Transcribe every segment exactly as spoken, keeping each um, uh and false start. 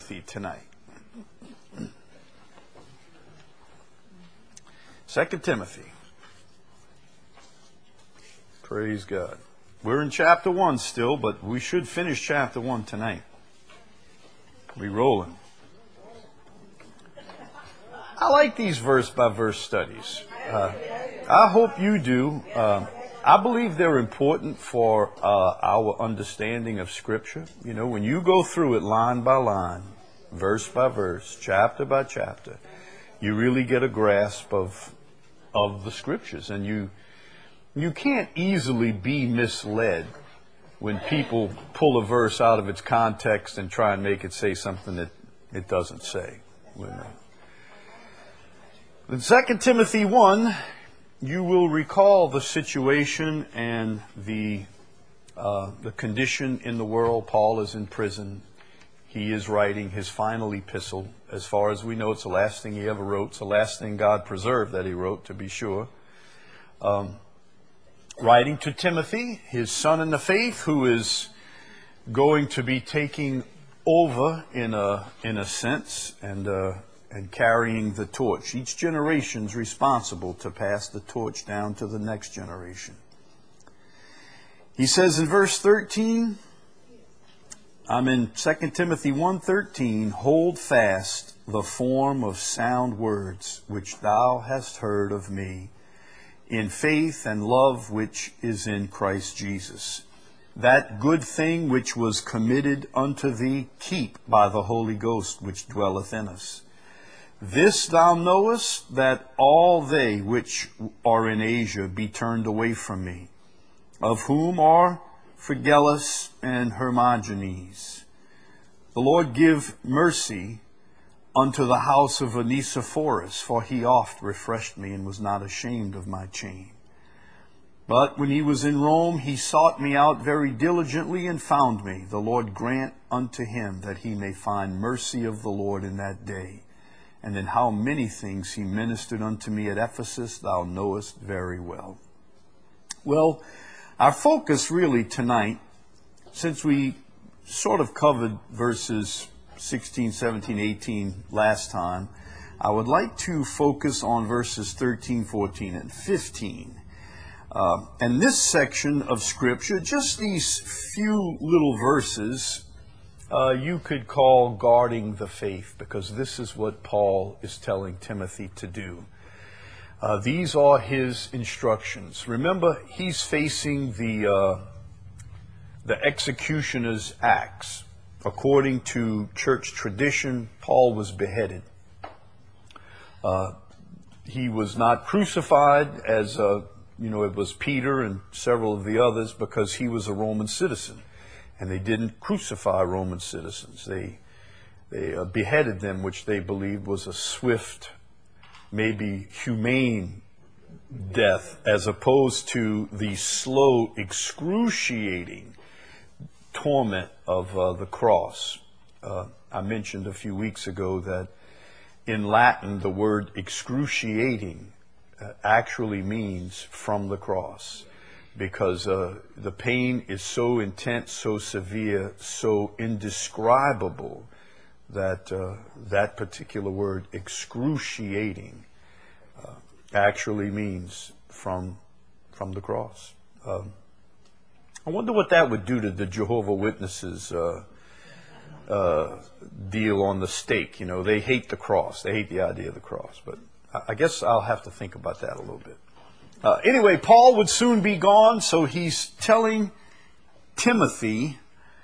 Timothy tonight. Second Timothy. Praise God. We're in chapter one still, but we should finish chapter one tonight. We rolling. I like these verse-by-verse studies. Uh, I hope you do. Uh, I believe they're important for uh, our understanding of Scripture. You know, when you go through it line by line, verse by verse, chapter by chapter, you really get a grasp of of the Scriptures, and you you can't easily be misled when people pull a verse out of its context and try and make it say something that it doesn't say. In Second Timothy one, you will recall the situation and the uh, the condition in the world. Paul is in prison. He is writing his final epistle. As far as we know, it's the last thing he ever wrote. It's the last thing God preserved that he wrote, to be sure. Um, writing to Timothy, his son in the faith, who is going to be taking over in a in a sense and uh, and carrying the torch. Each generation's responsible to pass the torch down to the next generation. He says in verse thirteen, I'm in Second Timothy one thirteen, hold fast the form of sound words which thou hast heard of me, in faith and love which is in Christ Jesus. That good thing which was committed unto thee, keep by the Holy Ghost which dwelleth in us. This thou knowest, that all they which are in Asia be turned away from me, of whom are Phygellus and Hermogenes. The Lord give mercy unto the house of Onesiphorus, for he oft refreshed me and was not ashamed of my chain. But when he was in Rome, he sought me out very diligently and found me. The Lord grant unto him that he may find mercy of the Lord in that day. And in how many things he ministered unto me at Ephesus, thou knowest very well. Well, our focus really tonight, since we sort of covered verses sixteen, seventeen, eighteen last time, I would like to focus on verses thirteen, fourteen, and fifteen. Uh, and this section of Scripture, just these few little verses, uh, you could call guarding the faith, because this is what Paul is telling Timothy to do. Uh, these are his instructions. Remember, he's facing the uh, the executioner's axe. According to church tradition, Paul was beheaded. Uh, he was not crucified as uh, you know, it was Peter and several of the others, because he was a Roman citizen, and they didn't crucify Roman citizens. They they uh, beheaded them, which they believed was a swift, maybe humane death, as opposed to the slow, excruciating torment of uh, the cross. Uh, I mentioned a few weeks ago that in Latin, the word excruciating uh, actually means from the cross, because uh, the pain is so intense, so severe, so indescribable, that uh, that particular word, excruciating, uh, actually means from from the cross. Um, I wonder what that would do to the Jehovah Witnesses uh, uh, deal on the stake. You know, they hate the cross. They hate the idea of the cross. But I guess I'll have to think about that a little bit. Uh, anyway, Paul would soon be gone, so he's telling Timothy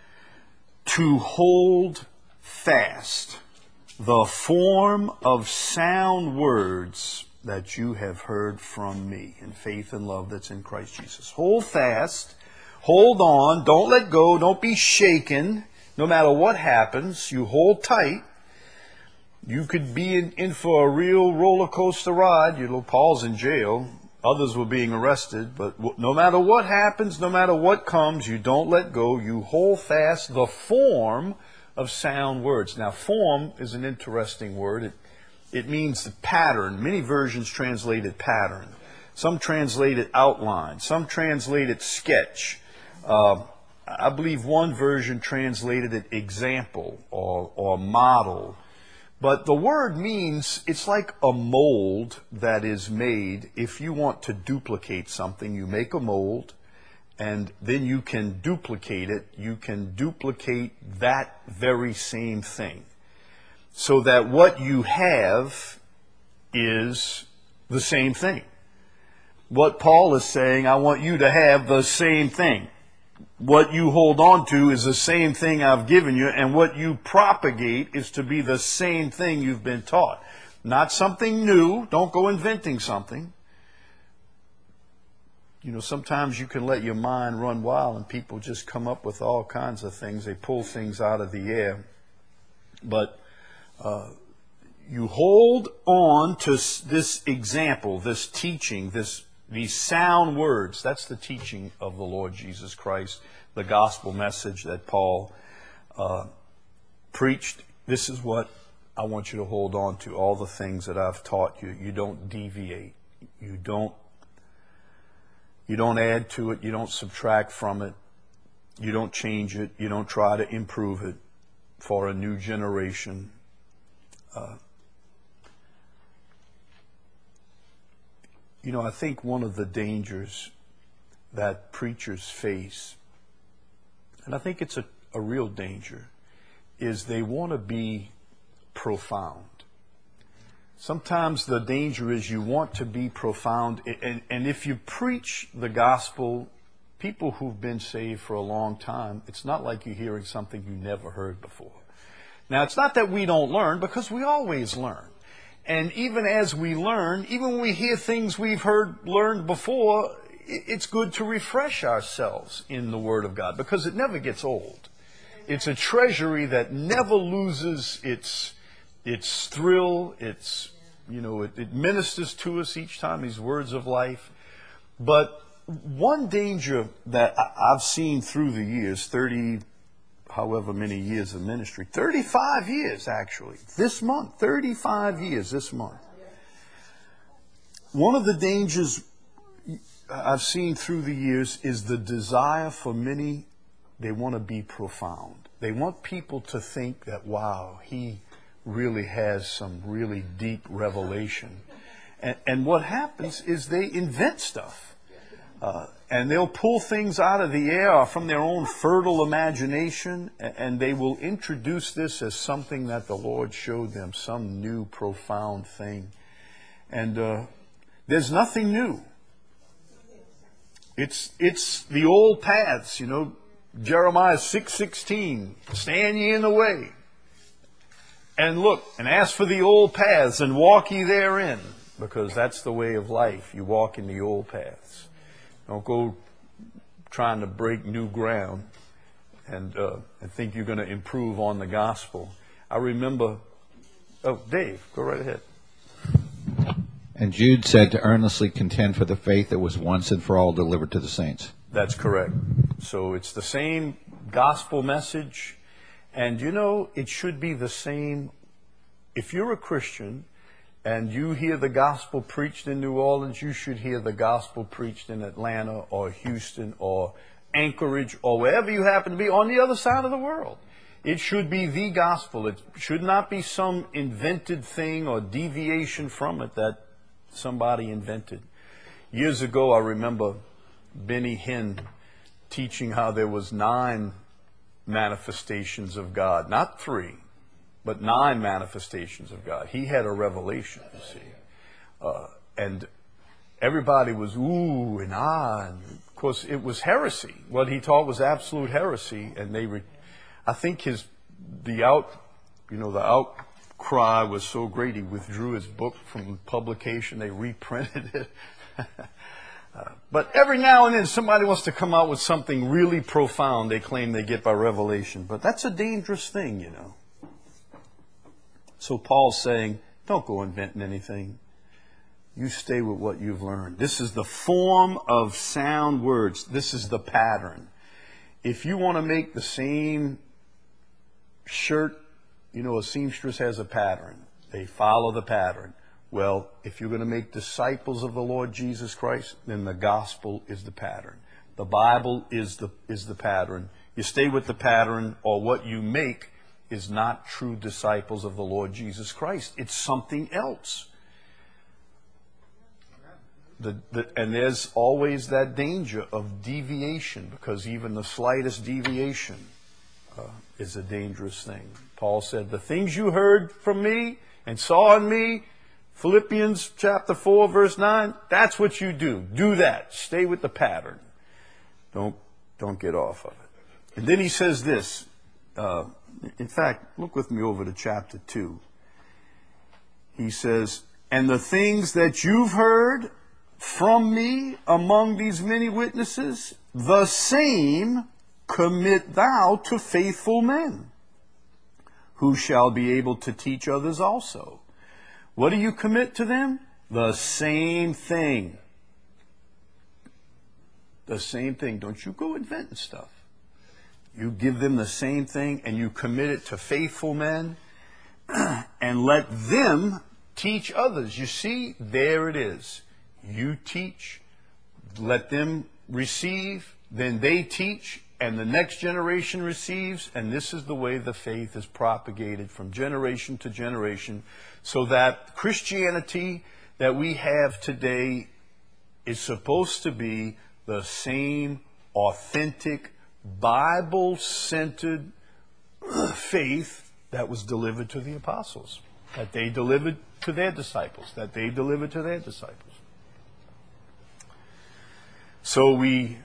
to hold fast the form of sound words that you have heard from me in faith and love that's in Christ Jesus. Hold fast. Hold on. Don't let go. Don't be shaken. No matter what happens, you hold tight. You could be in, in for a real roller coaster ride. You know, Paul's in jail. Others were being arrested. But w- no matter what happens, no matter what comes, you don't let go. You hold fast the form of sound words. Now, form is an interesting word. It, it means the pattern. Many versions translate it pattern. Some translate it outline. Some translate it sketch. Uh, I believe one version translated it example or, or model. But the word means it's like a mold that is made. If you want to duplicate something, you make a mold, and then you can duplicate it. You can duplicate that very same thing, so that what you have is the same thing. What Paul is saying, I want you to have the same thing. What you hold on to is the same thing I've given you, and what you propagate is to be the same thing you've been taught. Not something new. Don't go inventing something. You know, sometimes you can let your mind run wild and people just come up with all kinds of things. They pull things out of the air. But uh, you hold on to this example, this teaching, this these sound words. That's the teaching of the Lord Jesus Christ, the gospel message that Paul uh, preached. This is what I want you to hold on to, all the things that I've taught you. You don't deviate. You don't, you don't add to it. You don't subtract from it. You don't change it. You don't try to improve it for a new generation. Uh, You know, I think one of the dangers that preachers face, and I think it's a, a real danger, is they want to be profound. Sometimes the danger is you want to be profound, and, and if you preach the gospel, people who've been saved for a long time, it's not like you're hearing something you never heard before. Now, it's not that we don't learn, because we always learn. And even as we learn, even when we hear things we've heard, learned before, it's good to refresh ourselves in the Word of God, because it never gets old. It's a treasury that never loses its its thrill. It's, you know, it, it ministers to us each time, these words of life. But one danger that I've seen through the years, thirty however many years of ministry, thirty-five years actually, this month, thirty-five years this month. One of the dangers I've seen through the years is the desire for many, they want to be profound. They want people to think that, wow, he really has some really deep revelation. And, and what happens is they invent stuff. Uh, and they'll pull things out of the air from their own fertile imagination, and they will introduce this as something that the Lord showed them, some new profound thing. And uh, there's nothing new. It's it's the old paths, you know. Jeremiah six sixteen, stand ye in the way, and look, and ask for the old paths, and walk ye therein, because that's the way of life. You walk in the old paths. Don't go trying to break new ground and, uh, and think you're going to improve on the gospel. I remember, oh, Dave, go right ahead. And Jude said to earnestly contend for the faith that was once and for all delivered to the saints. That's correct. So it's the same gospel message. And, you know, it should be the same. If you're a Christian and you hear the gospel preached in New Orleans, you should hear the gospel preached in Atlanta or Houston or Anchorage or wherever you happen to be on the other side of the world. It should be the gospel. It should not be some invented thing or deviation from it that somebody invented. Years ago, I remember Benny Hinn teaching how there was nine manifestations of God, not three, but nine manifestations of God. He had a revelation, you see. Uh, and everybody was ooh and ah. And of course, it was heresy. What he taught was absolute heresy. And they, re- I think his, the out, you know, the outcry was so great, he withdrew his book from publication. They reprinted it. uh, but every now and then somebody wants to come out with something really profound they claim they get by revelation. But that's a dangerous thing, you know. So Paul's saying, don't go inventing anything. You stay with what you've learned. This is the form of sound words. This is the pattern. If you want to make the same shirt, you know, a seamstress has a pattern. They follow the pattern. Well, if you're going to make disciples of the Lord Jesus Christ, then the gospel is the pattern. The Bible is the is the pattern. You stay with the pattern, or what you make is not true disciples of the Lord Jesus Christ. It's something else. The, the, and there's always that danger of deviation, because even the slightest deviation uh, is a dangerous thing. Paul said, the things you heard from me and saw in me, Philippians chapter four, verse nine, that's what you do. Do that. Stay with the pattern. Don't, don't get off of it. And then he says this. Uh, in fact, look with me over to chapter two. He says, and the things that you've heard from me among these many witnesses, the same commit thou to faithful men, who shall be able to teach others also. What do you commit to them? The same thing. The same thing. Don't you go inventing stuff. You give them the same thing, and you commit it to faithful men, and let them teach others. You see, there it is. You teach, let them receive, then they teach, and the next generation receives, and this is the way the faith is propagated from generation to generation, so that Christianity that we have today is supposed to be the same authentic, Bible-centered faith that was delivered to the apostles, that they delivered to their disciples, that they delivered to their disciples. So we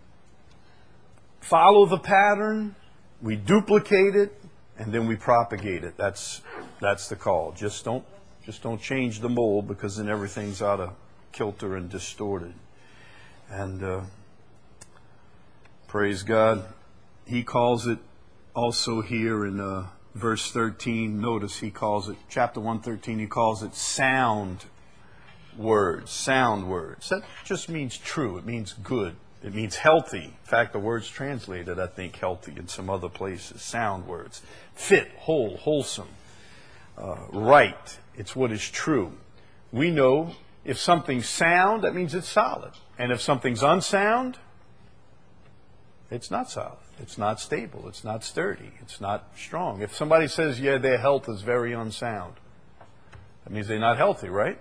follow the pattern, we duplicate it, and then we propagate it. That's that's the call. Just don't just don't change the mold, because then everything's out of kilter and distorted. And uh, praise God, he calls it also here in uh, verse thirteen. Notice he calls it, chapter one thirteen, he calls it sound words, sound words. That just means true. It means good. It means healthy. In fact, the word's translated, I think, healthy in some other places. Sound words. Fit, whole, wholesome, uh, right. It's what is true. We know if something's sound, that means it's solid. And if something's unsound, it's not solid. It's not stable. It's not sturdy. It's not strong. If somebody says, yeah, their health is very unsound, that means they're not healthy, right?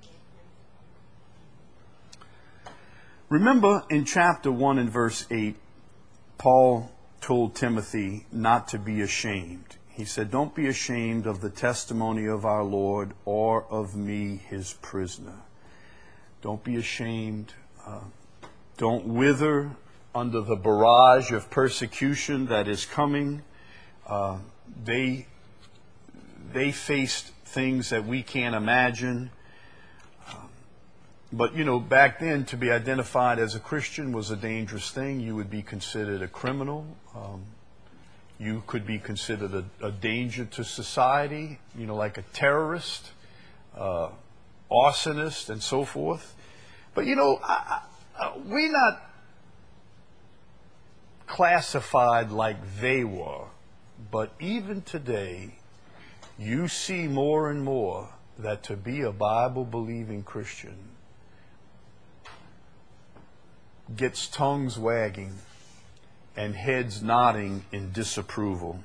Remember in chapter one and verse eight, Paul told Timothy not to be ashamed. He said, don't be ashamed of the testimony of our Lord or of me, his prisoner. Don't be ashamed. Uh, don't wither under the barrage of persecution that is coming. Uh, they, they faced things that we can't imagine. But, you know, back then, to be identified as a Christian was a dangerous thing. You would be considered a criminal. Um, you could be considered a, a danger to society, you know, like a terrorist, uh, arsonist, and so forth. But, you know, I, I, we're not classified like they were. But even today, you see more and more that to be a Bible-believing Christian gets tongues wagging and heads nodding in disapproval.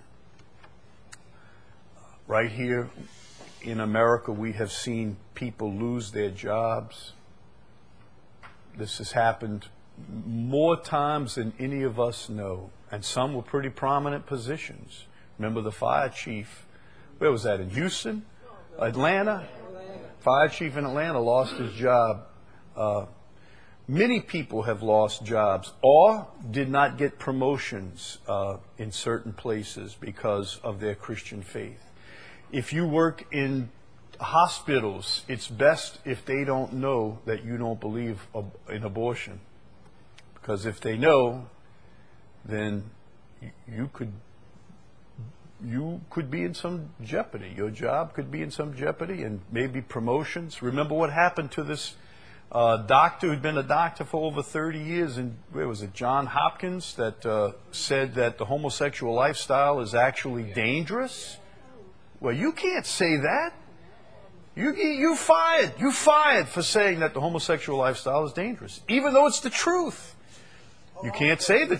Right here in America, we have seen people lose their jobs. This has happened more times than any of us know, and some were pretty prominent positions. Remember the fire chief, where was that, in Houston? Atlanta? Fire chief in Atlanta lost his job. Uh, Many people have lost jobs or did not get promotions uh, in certain places because of their Christian faith. If you work in hospitals, it's best if they don't know that you don't believe in abortion. Because if they know, then you could you could be in some jeopardy. Your job could be in some jeopardy, and maybe promotions. Remember what happened to this Uh, doctor who'd been a doctor for over thirty years, and where was it, John Hopkins, that uh, said that the homosexual lifestyle is actually dangerous? Well, you can't say that. You you fired. You fired for saying that the homosexual lifestyle is dangerous, even though it's the truth. You can't say the truth.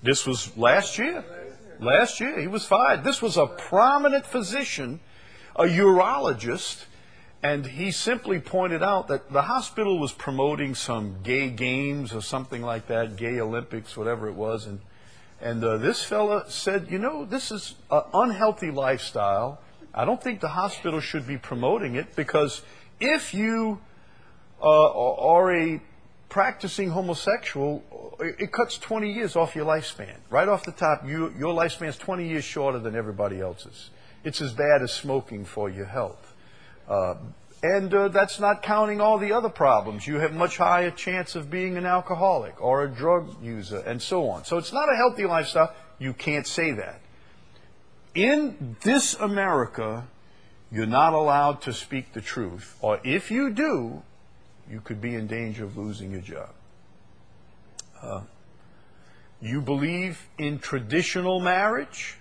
This was last year. Last year, he was fired. This was a prominent physician, a urologist, and he simply pointed out that the hospital was promoting some gay games or something like that, gay Olympics, whatever it was, and and uh, this fella said, you know, this is an unhealthy lifestyle. I don't think the hospital should be promoting it, because if you uh, are a practicing homosexual, it cuts twenty years off your lifespan. Right off the top, you, your lifespan is twenty years shorter than everybody else's. It's as bad as smoking for your health. Uh, and uh, that's not counting all the other problems. You have much higher chance of being an alcoholic or a drug user and so on. So it's not a healthy lifestyle. You can't say that. In this America, you're not allowed to speak the truth. Or if you do, you could be in danger of losing your job. Uh, you believe in traditional marriage?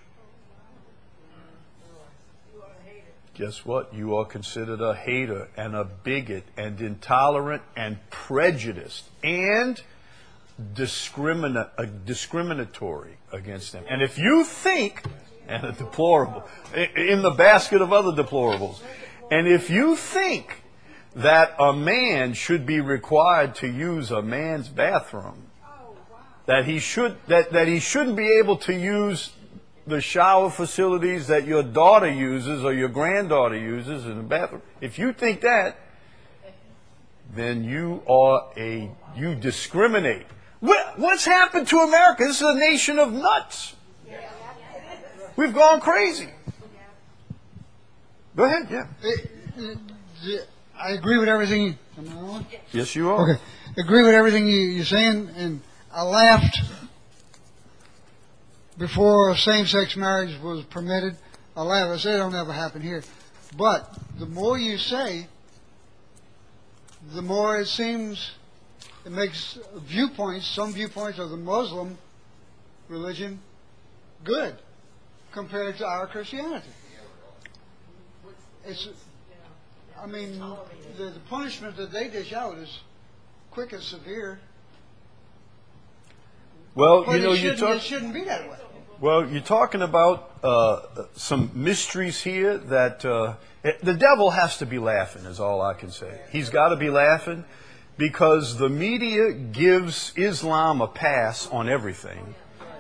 Guess what? You are considered a hater and a bigot and intolerant and prejudiced and discrimina- uh, discriminatory against them. And if you think, and a deplorable, in the basket of other deplorables, and if you think that a man should be required to use a man's bathroom, that he should that, that he shouldn't be able to use the shower facilities that your daughter uses or your granddaughter uses in the bathroom, if you think that, then you are a you discriminate. What, what's happened to America? This is a nation of nuts. We've gone crazy. Go ahead, yeah. I agree with everything. Am I on? Yes, you are. Okay. Agree with everything you, you're saying, and I laughed before same-sex marriage was permitted. I laughed. I said it'll never happen here. But the more you say, the more it seems it makes viewpoints, some viewpoints of the Muslim religion, good compared to our Christianity. It's, I mean, the, the punishment that they dish out is quick and severe. Well, But you know, it you shouldn't, talk. it shouldn't be that way. Well, you're talking about uh, some mysteries here that uh, it, the devil has to be laughing, is all I can say. He's got to be laughing because the media gives Islam a pass on everything.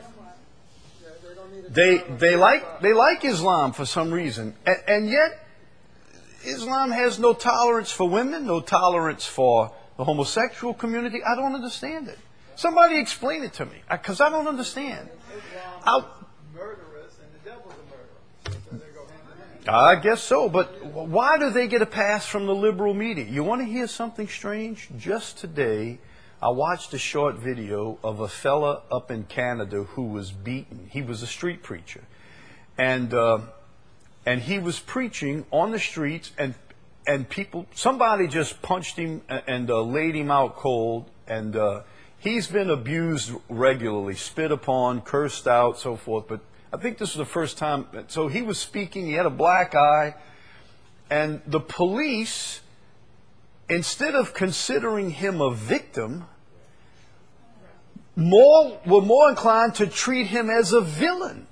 They they like they like Islam for some reason, and, and yet Islam has no tolerance for women, no tolerance for the homosexual community. I don't understand it. Somebody explain it to me, because I don't understand. I, Murderous and the devil's a murderer. So they go hand in hand. I guess so, but why do they get a pass from the liberal media? You want to hear something strange? Just today, I watched a short video of a fella up in Canada who was beaten. He was a street preacher. And uh, and he was preaching on the streets, and and people, somebody just punched him and, and uh, laid him out cold, and uh, he's been abused regularly, spit upon, cursed out, so forth. But I think this was the first time. So he was speaking, he had a black eye, and the police, instead of considering him a victim, more were more inclined to treat him as a villain.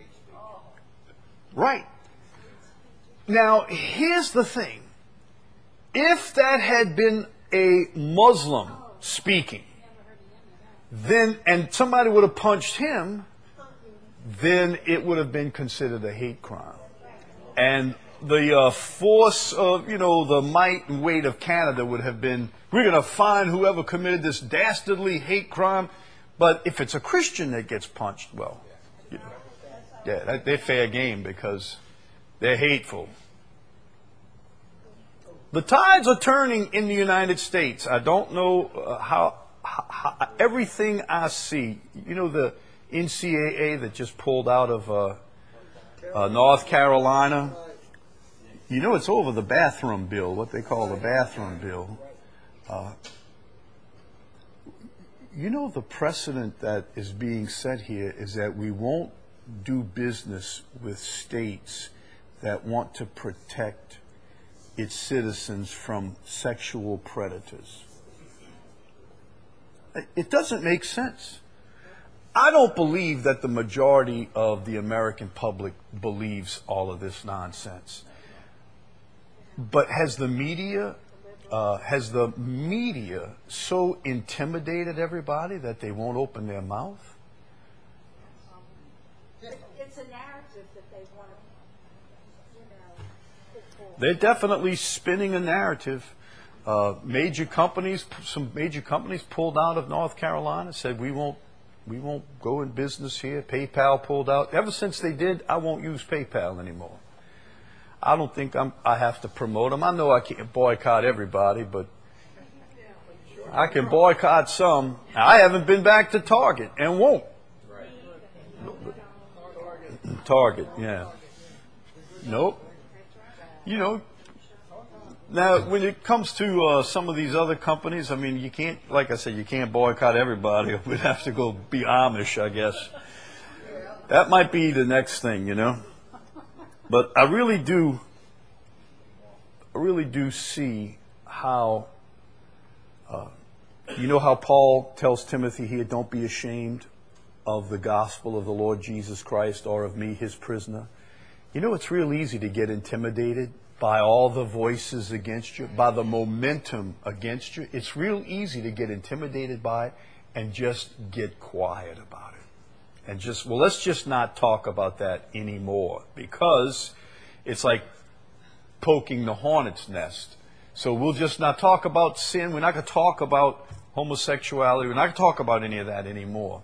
Right. Now, here's the thing. If that had been a Muslim speaking, then and somebody would have punched him, then it would have been considered a hate crime. And the uh, force of, you know, the might and weight of Canada would have been, we're going to find whoever committed this dastardly hate crime. But if it's a Christian that gets punched, well, you know, yeah, they're fair game because they're hateful. The tides are turning in the United States. I don't know uh, how, how, everything I see, you know, the N C A A that just pulled out of uh, uh, North Carolina, you know, it's over the bathroom bill, what they call the bathroom bill. Uh, you know, the precedent that is being set here is that we won't do business with states that want to protect its citizens from sexual predators. It doesn't make sense. I don't believe that the majority of the American public believes all of this nonsense. But has the media, uh, has the media so intimidated everybody that they won't open their mouth? It's a narrative that they want to, you know, put forward. They're definitely spinning a narrative. Uh, major companies, some major companies pulled out of North Carolina, said we won't, we won't go in business here. PayPal pulled out. Ever since they did, I won't use PayPal anymore. I don't think I'm, I have to promote them. I know I can't boycott everybody, but I can boycott some. I haven't been back to Target and won't. Target, yeah. Nope. You know, now when it comes to uh, some of these other companies, I mean, you can't, like I said, you can't boycott everybody. We'd have to go be Amish, I guess. That might be the next thing, you know. But I really do, I really do see how, uh, you know how Paul tells Timothy here, don't be ashamed of the gospel of the Lord Jesus Christ or of me, his prisoner. You know, it's real easy to get intimidated by all the voices against you, by the momentum against you. It's real easy to get intimidated by it and just get quiet about it. And just, well, let's just not talk about that anymore, because it's like poking the hornet's nest. So we'll just not talk about sin. We're not going to talk about homosexuality. We're not going to talk about any of that anymore.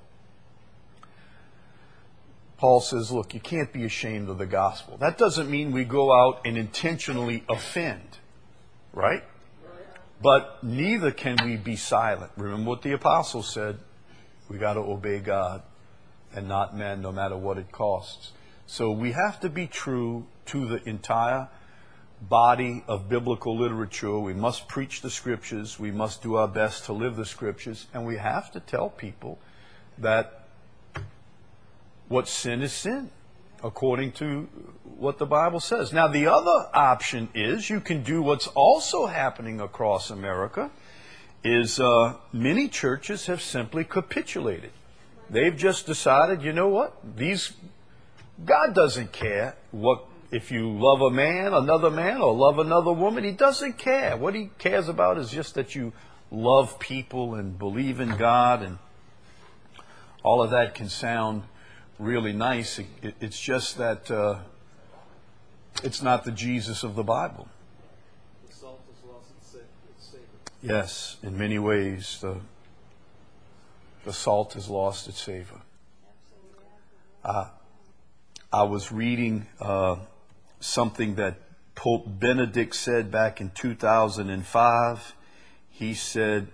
Paul says, look, you can't be ashamed of the gospel. That doesn't mean we go out and intentionally offend, right? But neither can we be silent. Remember what the apostle said. We got to obey God and not men, no matter what it costs. So we have to be true to the entire body of biblical literature. We must preach the scriptures. We must do our best to live the scriptures. And we have to tell people that what sin is sin, according to what the Bible says. Now, the other option is you can do what's also happening across America, is uh, many churches have simply capitulated. They've just decided, you know what? These God doesn't care what if you love a man, another man, or love another woman. He doesn't care. What he cares about is just that you love people and believe in God, and all of that can sound really nice. It, it, it's just that uh, it's not the Jesus of the Bible. The salt has lost its savor. Yes, in many ways, the the salt has lost its savor. Uh, I was reading uh, something that Pope Benedict said back in two thousand five. He said,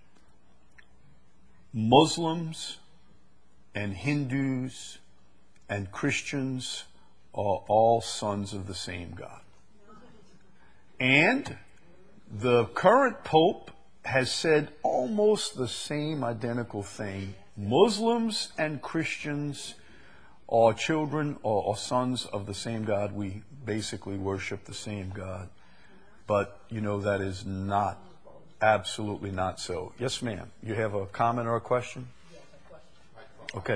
Muslims and Hindus and Christians are all sons of the same God. And the current Pope has said almost the same identical thing. Muslims and Christians are children or, or sons of the same God. We basically worship the same God. But, you know, that is not, absolutely not so. Yes, ma'am. You have a comment or a question? Okay.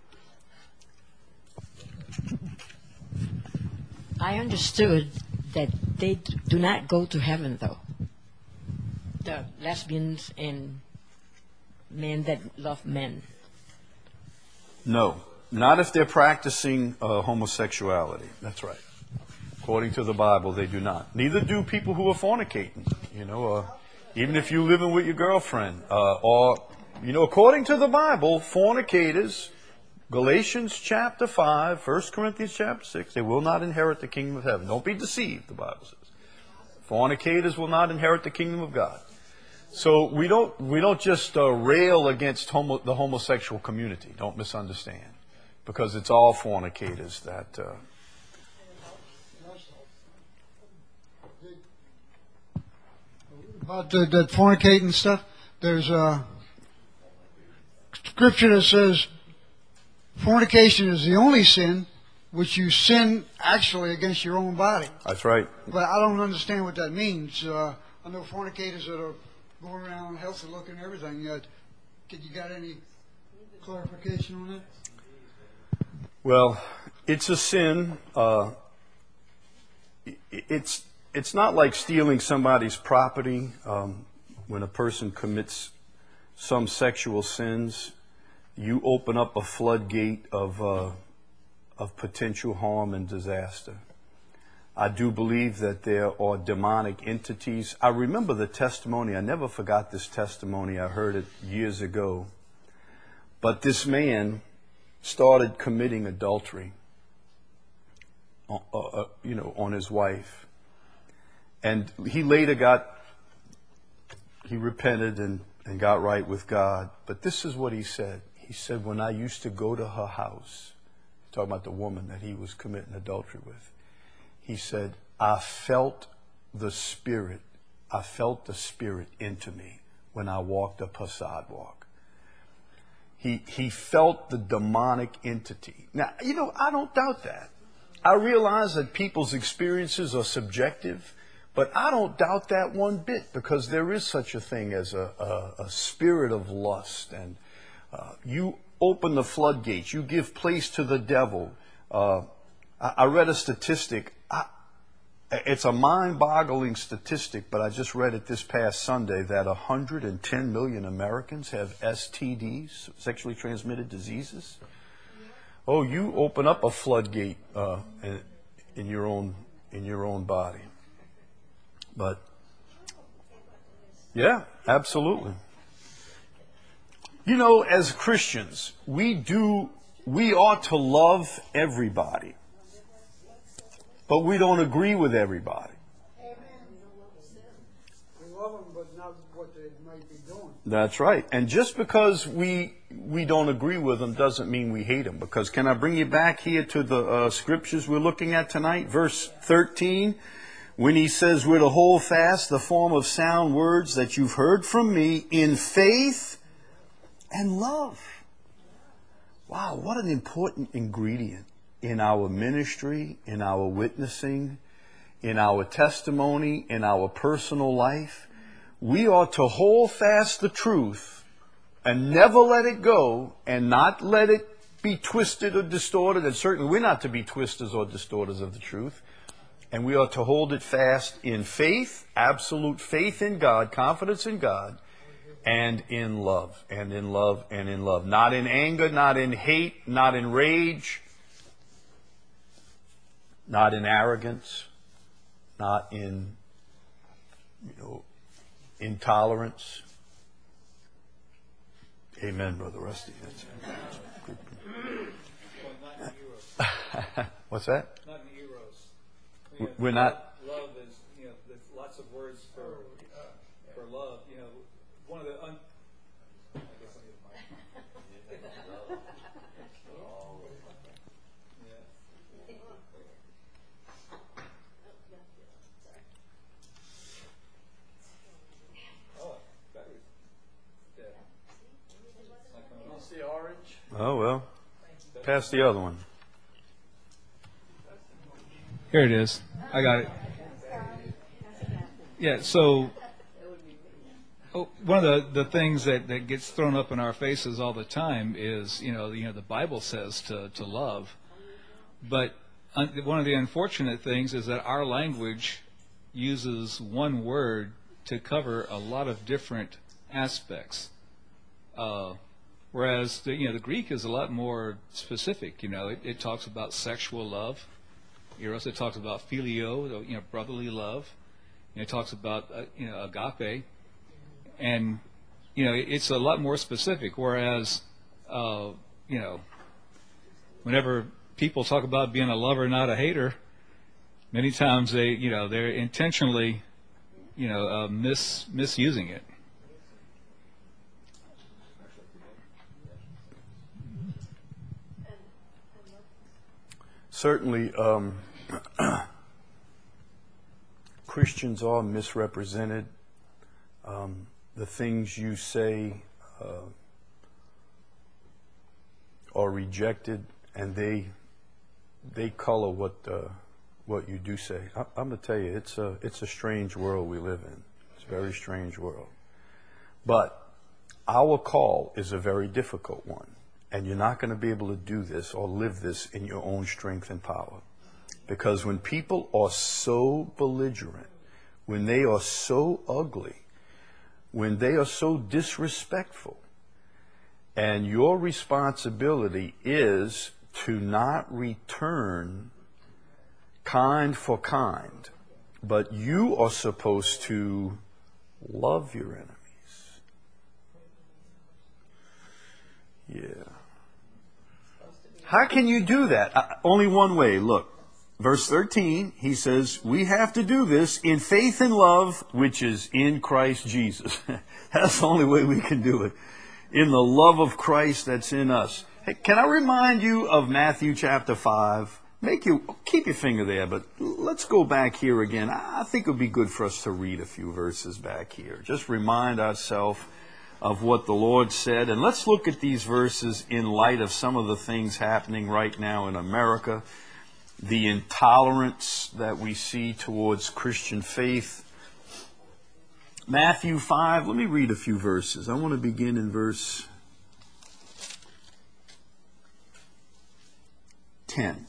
I understood that they d- do not go to heaven, though. The lesbians and men that love men. No, not if they're practicing uh, homosexuality. That's right. According to the Bible, they do not. Neither do people who are fornicating. You know, uh, even if you're living with your girlfriend, uh, or, you know, according to the Bible, fornicators, Galatians chapter five, First Corinthians chapter six, they will not inherit the kingdom of heaven. Don't be deceived, the Bible says. Fornicators will not inherit the kingdom of God. So we don't we don't just uh, rail against homo, the homosexual community. Don't misunderstand, because it's all fornicators that. Uh, About the, that fornicating stuff, there's a scripture that says fornication is the only sin which you sin actually against your own body. that's right. But I don't understand what that means. Uh, I know fornicators that are going around healthy looking and everything. Uh, can you got any clarification on that? Well, it's a sin. Uh, it's it's not like stealing somebody's property. Um, when a person commits some sexual sins, you open up a floodgate of uh, of potential harm and disaster. I do believe that there are demonic entities. I remember the testimony. I never forgot this testimony. I heard it years ago. But this man started committing adultery, uh, uh, you know, on his wife. And he later got, he repented and, and got right with God. But this is what he said. He said, when I used to go to her house, talking about the woman that he was committing adultery with, he said, I felt the Spirit, I felt the Spirit into me when I walked up her sidewalk. He, he felt the demonic entity. Now, you know, I don't doubt that. I realize that people's experiences are subjective, but I don't doubt that one bit, because there is such a thing as a, a, a spirit of lust. And uh, you open the floodgates. You give place to the devil. Uh, I, I read a statistic. I, It's a mind-boggling statistic, but I just read it this past Sunday that one hundred ten million Americans have S T Ds, sexually transmitted diseases. Oh, you open up a floodgate uh, in, in your own in your own body. But yeah, absolutely. You know, as Christians, we do we ought to love everybody. But we don't agree with everybody. We love them, but not what they might be doing. That's right. And just because we we don't agree with them doesn't mean we hate them. Because can I bring you back here to the uh, scriptures we're looking at tonight? Verse thirteen, when he says, we're to hold fast the form of sound words that you've heard from me in faith and love. Wow, what an important ingredient in our ministry, in our witnessing, in our testimony, in our personal life. We ought to hold fast the truth and never let it go, and not let it be twisted or distorted. And certainly we're not to be twisters or distorters of the truth. And we ought to hold it fast in faith, absolute faith in God, confidence in God, and in love, and in love, and in love. Not in anger, not in hate, not in rage, not in arrogance, not in, you know, intolerance. Amen, Brother Rusty. That's What's that? Not in eros. You know, We're not. Love is, you know, there's lots of words for uh, for love. You know, one of the. Un- I guess I need a mic. Yeah. Oh, batteries. Yeah. You don't see orange? Oh, well. Pass the other one. Here it is. I got it. Yeah, so oh, one of the, the things that, that gets thrown up in our faces all the time is, you know, you know, the Bible says to, to love. But un- one of the unfortunate things is that our language uses one word to cover a lot of different aspects. Uh, whereas, the, you know, the Greek is a lot more specific. You know, it, it talks about sexual love. Eros, it talks about phileo, you know, brotherly love. You know, it talks about, uh, you know, agape. And, you know, it's a lot more specific. Whereas, uh, you know, whenever people talk about being a lover, not a hater, many times they, you know, they're intentionally, you know, uh, mis misusing it. Certainly, um, Christians are misrepresented. Um, the things you say uh, are rejected, and they they color what uh, what you do say. I, I'm going to tell you, it's a it's a strange world we live in. It's a very strange world. But our call is a very difficult one. And you're not going to be able to do this or live this in your own strength and power. Because when people are so belligerent, when they are so ugly, when they are so disrespectful, and your responsibility is to not return kind for kind, but you are supposed to love your enemies. Yeah. How can you do that? Uh, only one way. Look, verse thirteen, he says, we have to do this in faith and love, which is in Christ Jesus. That's the only way we can do it. In the love of Christ that's in us. Hey, can I remind you of Matthew chapter five? Make you keep your finger there, but let's go back here again. I think it would be good for us to read a few verses back here. Just remind ourselves of what the Lord said. And let's look at these verses in light of some of the things happening right now in America. The intolerance that we see towards Christian faith. Matthew five, let me read a few verses. I want to begin in verse ten.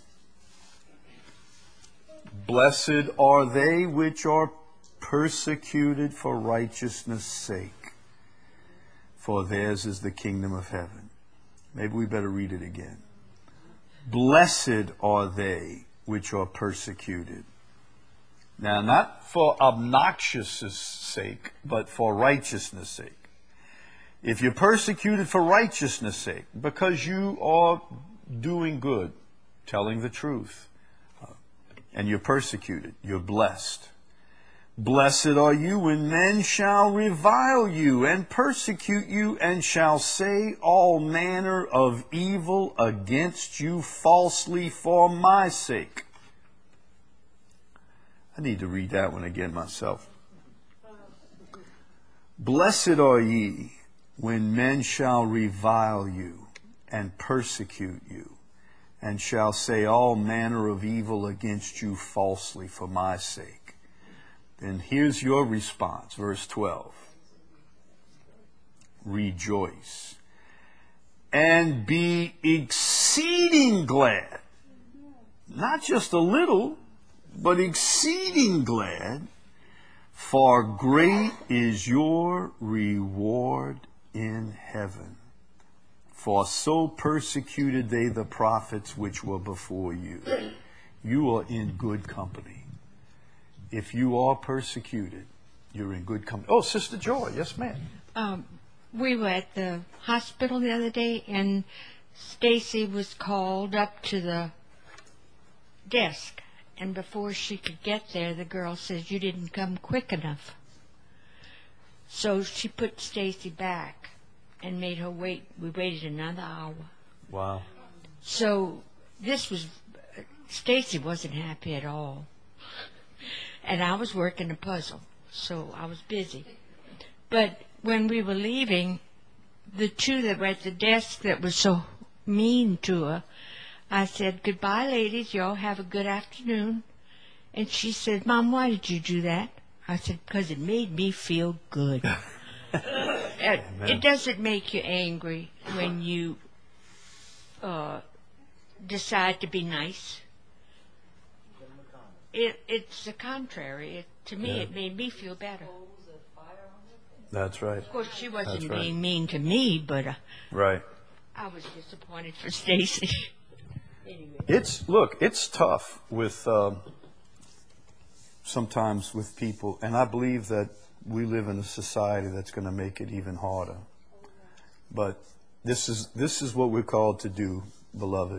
Blessed are they which are persecuted for righteousness' sake, for theirs is the kingdom of heaven. Maybe we better read it again. Blessed are they which are persecuted. Now, not for obnoxiousness' sake, but for righteousness' sake. If you're persecuted for righteousness' sake, because you are doing good, telling the truth, uh, and you're persecuted, you're blessed. Blessed are you when men shall revile you and persecute you and shall say all manner of evil against you falsely for my sake. I need to read that one again myself. Blessed are ye when men shall revile you and persecute you and shall say all manner of evil against you falsely for my sake. Then here's your response, verse twelve. Rejoice and be exceeding glad. Not just a little, but exceeding glad, for great is your reward in heaven. For so persecuted they the prophets which were before you. You are in good company. If you are persecuted, you're in good company. Oh, Sister Joy, yes, ma'am. Um, we were at the hospital the other day, and Stacy was called up to the desk. And before she could get there, the girl says, you didn't come quick enough. So she put Stacy back and made her wait. We waited another hour. Wow. So this was, Stacy wasn't happy at all. And I was working a puzzle, so I was busy. But when we were leaving, the two that were at the desk that were so mean to her, I said, goodbye, ladies. You all have a good afternoon. And she said, Mom, why did you do that? I said, because it made me feel good. it, it doesn't make you angry when you uh, decide to be nice. It, it's the contrary. It, to me, Yeah. it made me feel better. That's right. Of course, she wasn't That's right. being mean to me, but uh, Right. I was disappointed for Stacy. Anyway. It's, look, it's tough with, um, sometimes with people, and I believe that we live in a society that's going to make it even harder. But this is, this is what we're called to do, beloved.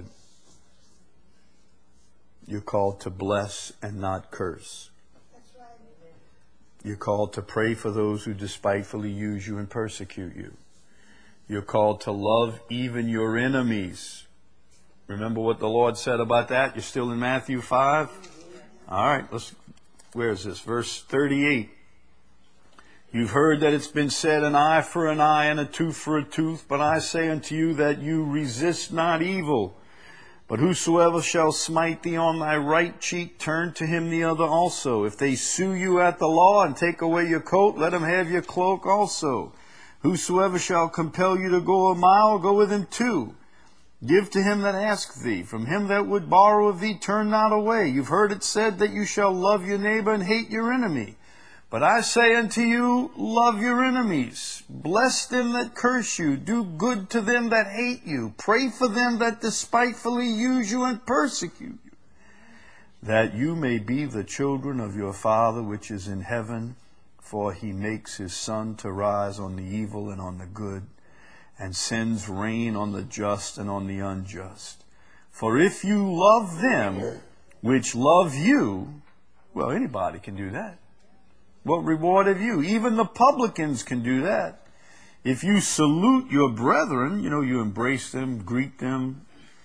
You're called to bless and not curse. You're called to pray for those who despitefully use you and persecute you. You're called to love even your enemies. Remember what the Lord said about that? You're still in Matthew five? All right, let's, where is this? Verse thirty-eight. You've heard that it's been said, an eye for an eye and a tooth for a tooth, but I say unto you that you resist not evil. But whosoever shall smite thee on thy right cheek, turn to him the other also. If they sue you at the law and take away your coat, let them have your cloak also. Whosoever shall compel you to go a mile, go with him two. Give to him that asketh thee. From him that would borrow of thee, turn not away. You've heard it said that you shall love your neighbor and hate your enemy. But I say unto you, love your enemies. Bless them that curse you. Do good to them that hate you. Pray for them that despitefully use you and persecute you, that you may be the children of your Father which is in heaven. For he makes his sun to rise on the evil and on the good, and sends rain on the just and on the unjust. For if you love them which love you, well, anybody can do that. What reward have you? Even the publicans can do that. If you salute your brethren, you know, you embrace them, greet them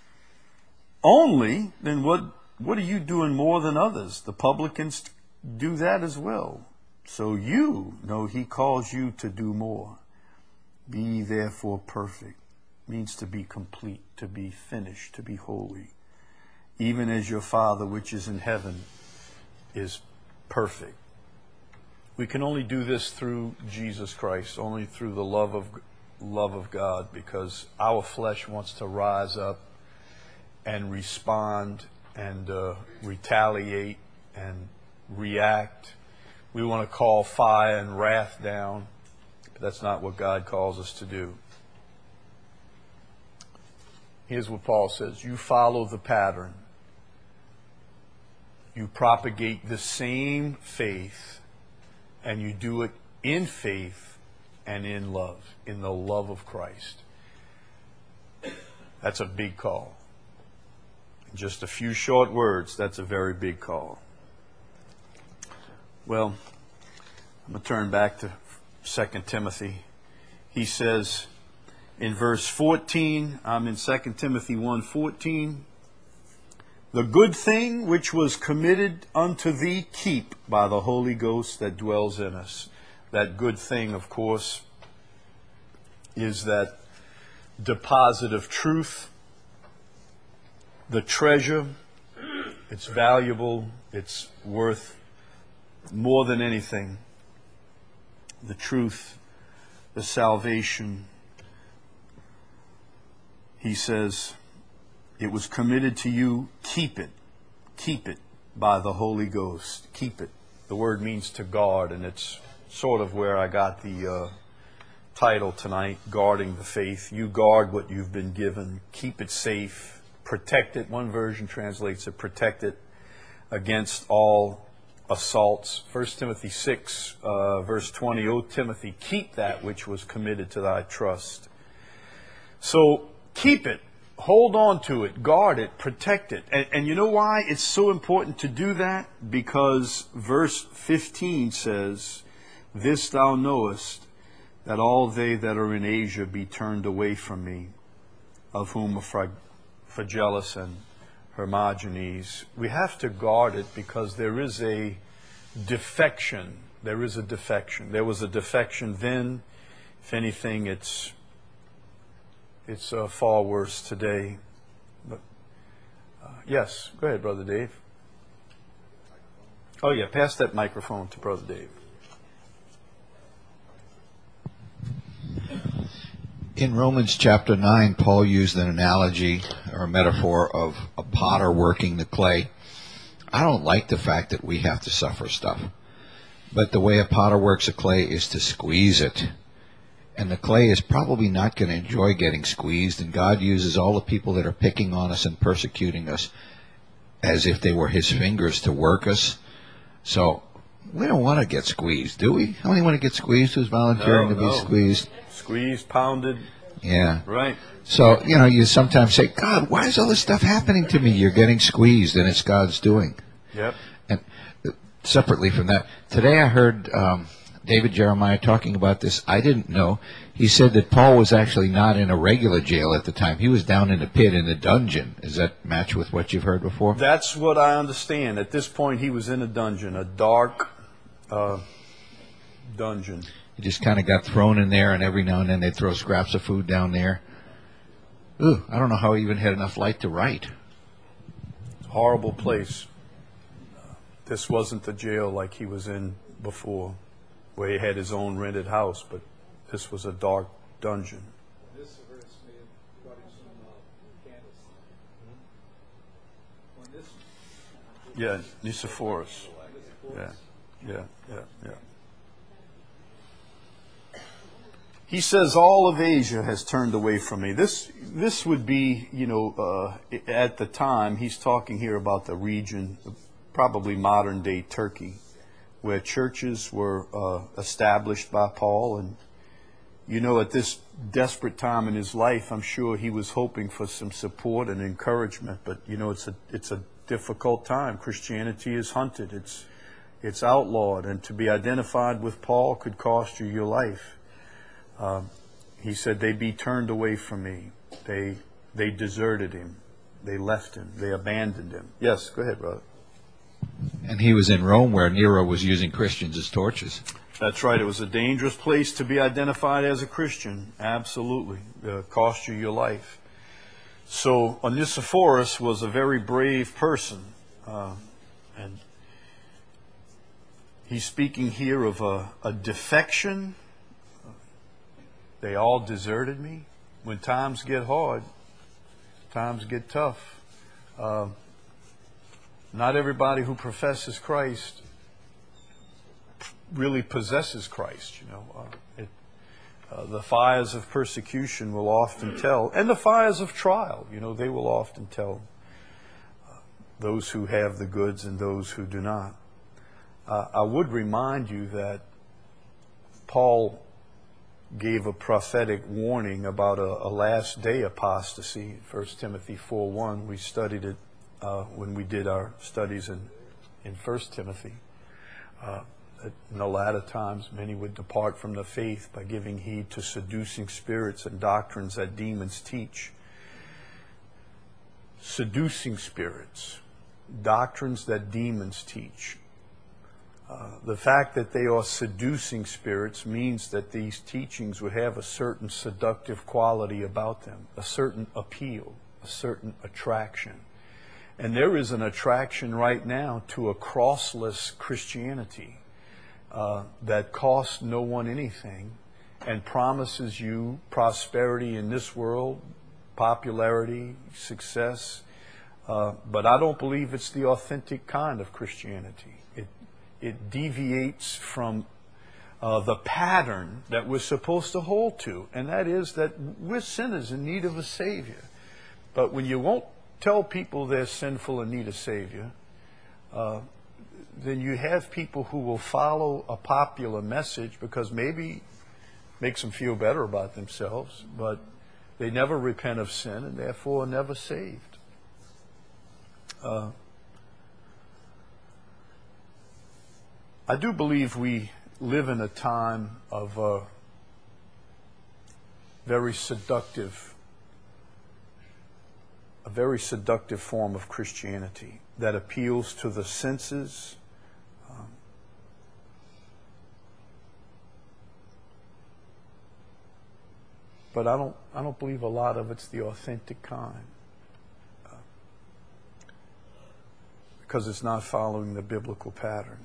only, then what, what are you doing more than others? The publicans do that as well. So you know he calls you to do more. Be ye therefore perfect. Means to be complete, to be finished, to be holy. Even as your Father which is in heaven is perfect. We can only do this through Jesus Christ, only through the love of love of God, because our flesh wants to rise up and respond and uh, retaliate and react. We want to call fire and wrath down. But that's not what God calls us to do. Here's what Paul says. You follow the pattern. You propagate the same faith, and you do it in faith and in love, in the love of Christ. That's a big call. In just a few short words, that's a very big call. Well, I'm going to turn back to Second Timothy. He says in verse fourteen, I'm in Second Timothy one fourteen, the good thing which was committed unto thee keep by the Holy Ghost that dwells in us. That good thing, of course, is that deposit of truth, the treasure. It's valuable. It's worth more than anything. The truth, the salvation. He says, it was committed to you, keep it. Keep it by the Holy Ghost. Keep it. The word means to guard, and it's sort of where I got the uh, title tonight, Guarding the Faith. You guard what you've been given. Keep it safe. Protect it. One version translates it, protect it against all assaults. First Timothy six, uh, verse twenty, O Timothy, keep that which was committed to thy trust. So keep it. Hold on to it. Guard it. Protect it. And, and you know why it's so important to do that? Because verse fifteen says, this thou knowest, that all they that are in Asia be turned away from me, of whom are Phygellus and Hermogenes. We have to guard it because there is a defection. There is a defection. There was a defection then. If anything, it's it's uh, far worse today. But uh, yes, go ahead, Brother Dave. Oh yeah, pass that microphone to Brother Dave. In Romans chapter nine, Paul used an analogy or a metaphor of a potter working the clay. I don't like the fact that we have to suffer stuff. But the way a potter works a clay is to squeeze it. And the clay is probably not going to enjoy getting squeezed. And God uses all the people that are picking on us and persecuting us as if they were his fingers to work us. So we don't want to get squeezed, do we? How many want to get squeezed? Who's volunteering No, to be no. squeezed? Squeezed, pounded. Yeah. Right. So, you know, you sometimes say, God, why is all this stuff happening to me? You're getting squeezed, and it's God's doing. Yep. And uh, separately from that, today I heard um, David Jeremiah talking about this. I didn't know. He said that Paul was actually not in a regular jail at the time. He was down in the pit, in the dungeon. Does that match with what you've heard before? That's what I understand. At this point, he was in a dungeon, a dark uh, dungeon. He just kind of got thrown in there, and every now and then they'd throw scraps of food down there. Ooh, I don't know how he even had enough light to write. Horrible place. This wasn't the jail like he was in before, where he had his own rented house, but this was a dark dungeon. This verse may have brought him some uh, Yeah, Nicephorus. Yeah, yeah, yeah, yeah. He says, all of Asia has turned away from me. This this would be, you know, uh, at the time, he's talking here about the region, probably modern day Turkey, where churches were uh, established by Paul. And, you know, at this desperate time in his life, I'm sure he was hoping for some support and encouragement. But, you know, it's a it's a difficult time. Christianity is hunted. It's it's outlawed. And to be identified with Paul could cost you your life. Um, he said, they be turned away from me. They they deserted him. They left him. They abandoned him. Yes, go ahead, brother. And he was in Rome where Nero was using Christians as torches. That's right. It was a dangerous place to be identified as a Christian. Absolutely. Uh, cost you your life. So Onesiphorus was a very brave person. Uh, and he's speaking here of a, a defection. They all deserted me. When times get hard, times get tough. Uh, not everybody who professes Christ really possesses Christ. You know, uh, it, uh, the fires of persecution will often tell, and the fires of trial. You know, they will often tell uh, those who have the goods and those who do not. Uh, I would remind you that Paul gave a prophetic warning about a, a last day apostasy. First Timothy four one. We studied it uh, when we did our studies in in First Timothy. Uh, that in the latter times, many would depart from the faith by giving heed to seducing spirits and doctrines that demons teach. Seducing spirits, doctrines that demons teach. Uh, the fact that they are seducing spirits means that these teachings would have a certain seductive quality about them, a certain appeal, a certain attraction. And there is an attraction right now to a crossless Christianity uh, that costs no one anything and promises you prosperity in this world, popularity, success. Uh, but I don't believe it's the authentic kind of Christianity. It It deviates from uh, the pattern that we're supposed to hold to, and that is that we're sinners in need of a Savior. But when you won't tell people they're sinful and need a Savior, uh, then you have people who will follow a popular message because maybe it makes them feel better about themselves, but they never repent of sin and therefore are never saved. Uh, I do believe we live in a time of uh, very seductive, a very seductive form of Christianity that appeals to the senses. Um, but I don't, I don't believe a lot of it's the authentic kind, uh, because it's not following the biblical pattern.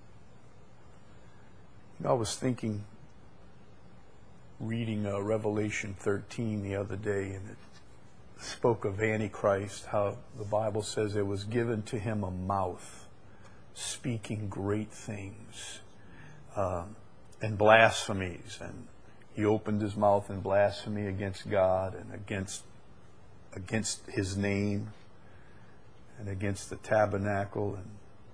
You know, I was thinking, reading uh, Revelation thirteen the other day, and it spoke of Antichrist, how the Bible says it was given to him a mouth, speaking great things, um, and blasphemies. And he opened his mouth in blasphemy against God and against against his name and against the tabernacle. And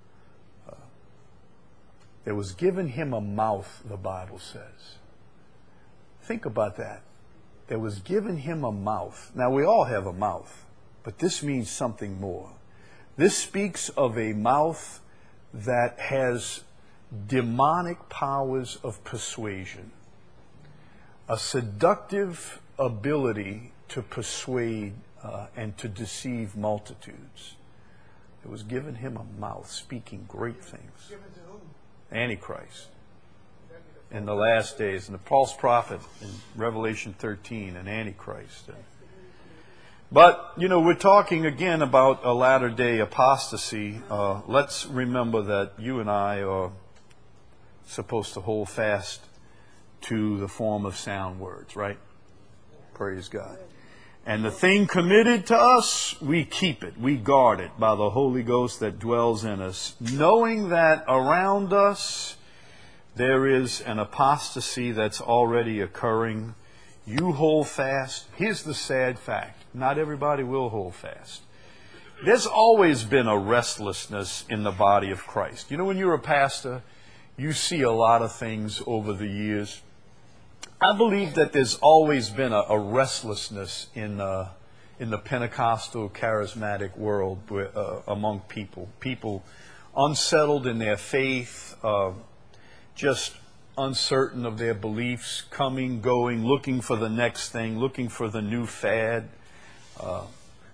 there was given him a mouth, the Bible says. Think about that. There was given him a mouth. Now, we all have a mouth, but this means something more. This speaks of a mouth that has demonic powers of persuasion, a seductive ability to persuade uh, and to deceive multitudes. It was given him a mouth speaking great things. Antichrist in the last days, and the false prophet in Revelation thirteen, and Antichrist. But, you know, we're talking again about a latter day apostasy. Uh, let's remember that you and I are supposed to hold fast to the form of sound words, right? Praise God. And the thing committed to us, we keep it. We guard it by the Holy Ghost that dwells in us, knowing that around us there is an apostasy that's already occurring. You hold fast. Here's the sad fact. Not everybody will hold fast. There's always been a restlessness in the body of Christ. You know, when you're a pastor, you see a lot of things over the years. I believe that there's always been a, a restlessness in uh, in the Pentecostal charismatic world uh, among people. People unsettled in their faith, uh, just uncertain of their beliefs, coming, going, looking for the next thing, looking for the new fad. Uh,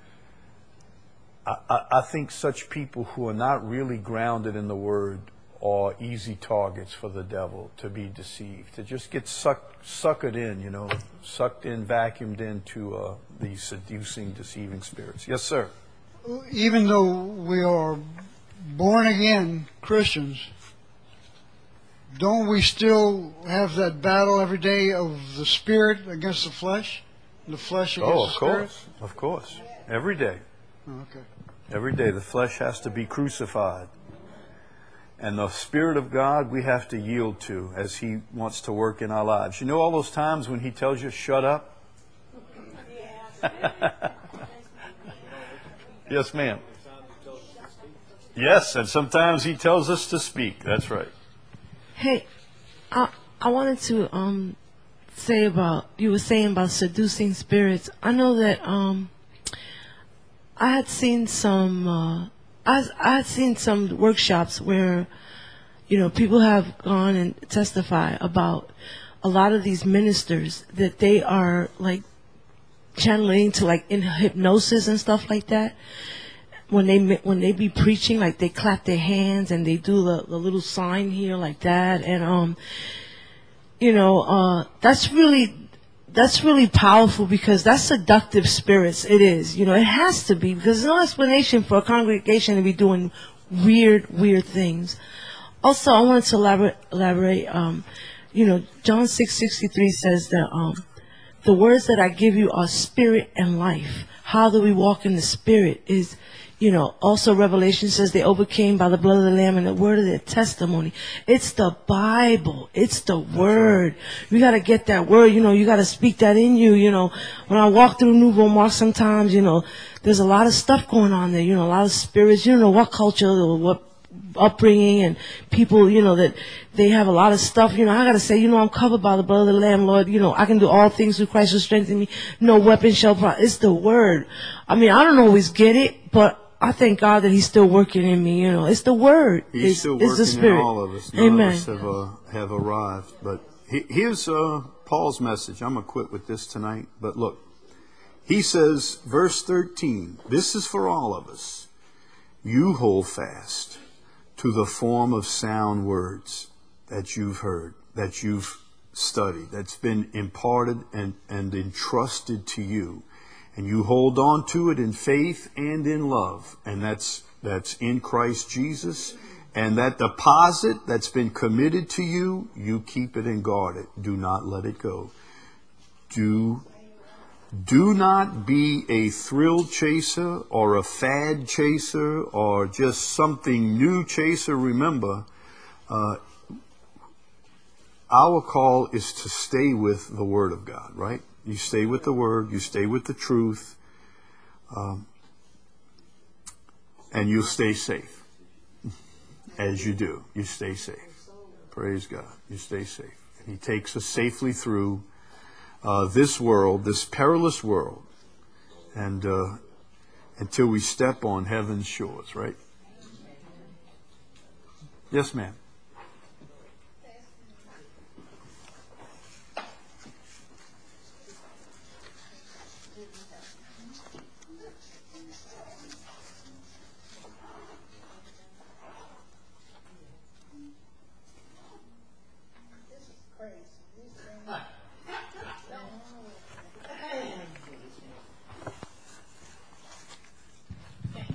I, I think such people who are not really grounded in the Word are easy targets for the devil to be deceived, to just get sucked, suckered in, you know, sucked in, vacuumed into uh, these seducing, deceiving spirits. Yes, sir. Even though we are born again Christians, don't we still have that battle every day of the spirit against the flesh, the flesh against oh, the of spirit? course, of course, every day. Oh, okay. Every day, the flesh has to be crucified. And the Spirit of God we have to yield to as He wants to work in our lives. You know all those times when He tells you, shut up? Yes, ma'am. Yes, and sometimes He tells us to speak. That's right. Hey, I, I wanted to um, say about, you were saying about seducing spirits. I know that um, I had seen some... Uh, I, I had seen some workshops where, you know, people have gone and testify about a lot of these ministers that they are like channeling to like in hypnosis and stuff like that. When they when they be preaching, like they clap their hands and they do the, the little sign here like that, and um, you know, uh, that's really. That's really powerful because that's seductive spirits. It is. You know, it has to be because there's no explanation for a congregation to be doing weird, weird things. Also, I wanted to elaborate, elaborate um, you know, John six sixty-three says that um, the words that I give you are spirit and life. How do we walk in the spirit is, you know, also Revelation says they overcame by the blood of the Lamb and the word of their testimony. It's the Bible. It's the word. You got to get that word. You know, you got to speak that in you. You know, when I walk through Nouveau Mark sometimes, you know, there's a lot of stuff going on there. You know, a lot of spirits. You don't know what culture or what upbringing and people, you know, that they have a lot of stuff. You know, I got to say, you know, I'm covered by the blood of the Lamb, Lord. You know, I can do all things through Christ who strengthens me. No weapon shall prosper. It's the word. I mean, I don't always get it, but I thank God that He's still working in me. You know, it's the word. He's it's, still it's working the Spirit. in all of us. None Amen. of us have, uh, have arrived. But he, here's uh, Paul's message. I'm going to quit with this tonight. But look, he says, verse thirteen, this is for all of us. You hold fast to the form of sound words that you've heard, that you've studied, that's been imparted and, and entrusted to you. And you hold on to it in faith and in love. And that's that's in Christ Jesus. And that deposit that's been committed to you, you keep it and guard it. Do not let it go. Do, do not be a thrill chaser or a fad chaser or just something new chaser. Remember, uh, our call is to stay with the Word of God, right? You stay with the Word, you stay with the truth, um, and you'll stay safe. As you do, you stay safe. Praise God. You stay safe. And He takes us safely through uh, this world, this perilous world, and uh, until we step on heaven's shores, right? Yes, ma'am.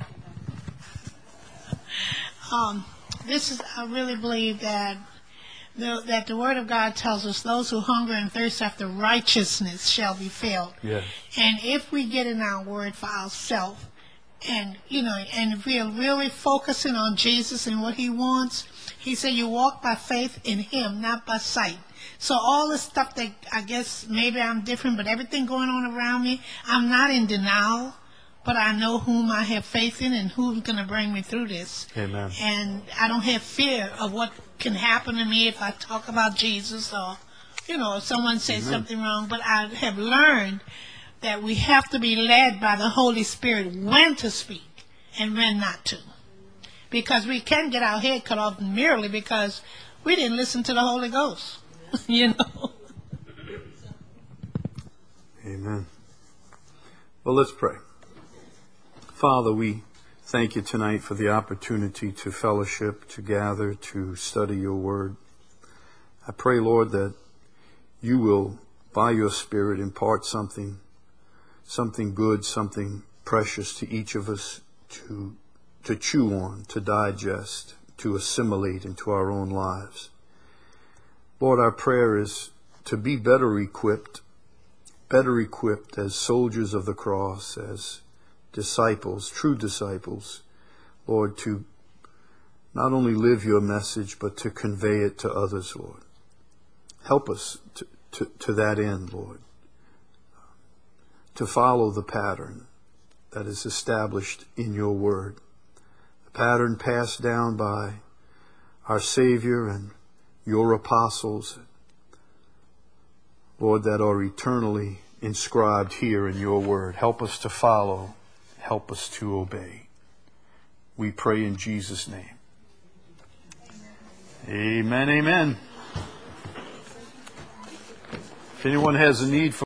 Um, this is, I really believe that the, that the Word of God tells us those who hunger and thirst after righteousness shall be filled. Yes. And if we get in our Word for ourselves, and, you know, and if we are really focusing on Jesus and what He wants, He said you walk by faith in Him, not by sight. So all the stuff that I guess maybe I'm different, but everything going on around me, I'm not in denial, but I know whom I have faith in and who's going to bring me through this. Amen. And I don't have fear of what can happen to me if I talk about Jesus or, you know, if someone says Amen. something wrong. But I have learned that we have to be led by the Holy Spirit when to speak and when not to. Because we can get our head cut off merely because we didn't listen to the Holy Ghost. You know. Amen. Well, let's pray. Father, we thank you tonight for the opportunity to fellowship, to gather, to study your word. I pray, Lord, that you will, by your Spirit, impart something, something good, something precious to each of us to, to chew on, to digest, to assimilate into our own lives. Lord, our prayer is to be better equipped, better equipped as soldiers of the cross, as disciples, true disciples, Lord, to not only live your message, but to convey it to others, Lord. Help us to, to, to that end, Lord, to follow the pattern that is established in your word, the pattern passed down by our Savior and your apostles, Lord, that are eternally inscribed here in your word. Help us to follow. Help us to obey. We pray in Jesus' name. Amen, amen. If anyone has a need for